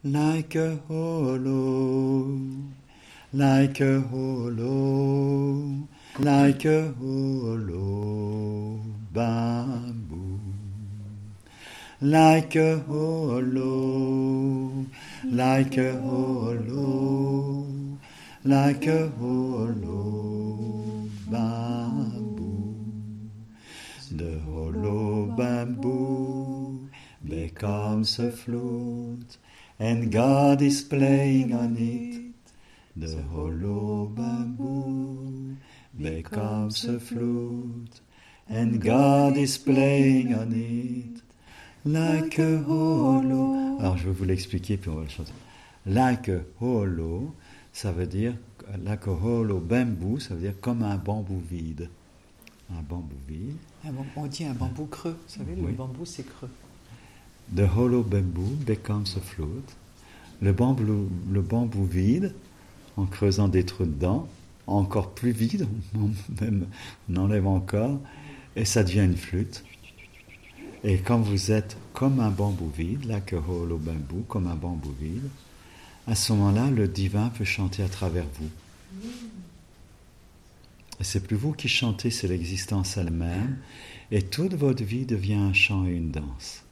like a hollow, like a hollow, like a hollow bamboo, like a hollow, like a hollow, like a hollow bamboo. The hollow bamboo becomes a flute, and God is playing on it. The hollow bamboo becomes a flute, and God is playing on it. Like a hollow. Alors je vais vous l'expliquer puis on va le chanter. Like a hollow, ça veut dire, like a hollow bamboo, ça veut dire comme un bambou vide. Un bambou vide. On dit un bambou creux, vous savez, oui. Le bambou c'est creux. The hollow bamboo becomes a flute. Le bambou vide, en creusant des trous dedans, encore plus vide, on enlève encore, et ça devient une flûte. Et quand vous êtes comme un bambou vide, like a hollow bamboo, comme un bambou vide, à ce moment-là, le divin peut chanter à travers vous. Et c'est plus vous qui chantez, c'est l'existence elle-même. Et toute votre vie devient un chant et une danse.